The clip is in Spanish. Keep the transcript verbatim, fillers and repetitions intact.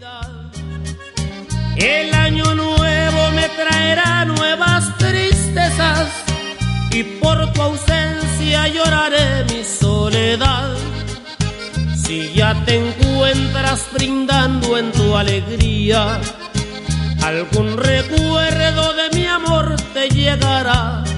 El año nuevo me traerá nuevas tristezas y por tu ausencia lloraré mi soledad. Si ya te encuentras brindando en tu alegría, algún recuerdo de mi amor te llegará.